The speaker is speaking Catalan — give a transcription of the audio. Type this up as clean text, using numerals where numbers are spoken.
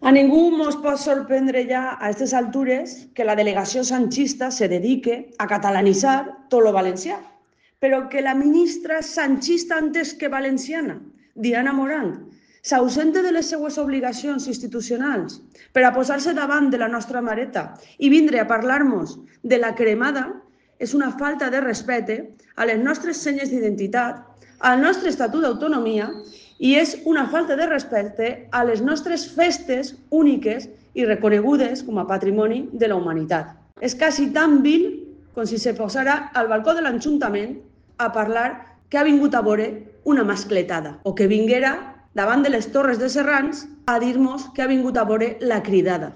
A ningú mos pot sorprendre ja a aquestes altures que la delegació sanchista se dedique a catalanitzar tot lo valencià, però que la ministra sanchista antes que valenciana, Diana Morant, s'ausente de les seues obligacions institucionals per a posar-se davant de la nostra mareta i vindre a parlar-nos de la cremada és una falta de respecte a les nostres senyes d'identitat, al nostre estatut d'autonomia i és una falta de respecte a les nostres festes úniques i reconegudes com a patrimoni de la humanitat. És quasi tan vil com si se posara al balcó de l'Ajuntament a parlar que ha vingut a veure una mascletada o que vinguera davant de les Torres de Serrans a dir-nos que ha vingut a veure la cridada.